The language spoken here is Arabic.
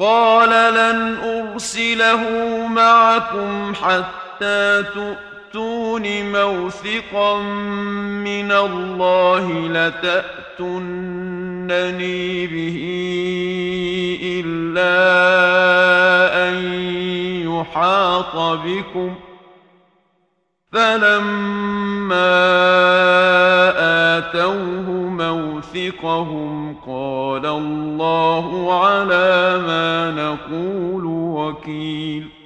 قال لن أرسله معكم حتى تؤتون موثقا من الله لتأتونني به إلا أن يحاط بكم. فلما آتوه موثقهم قال الله على ما نقول وكيل.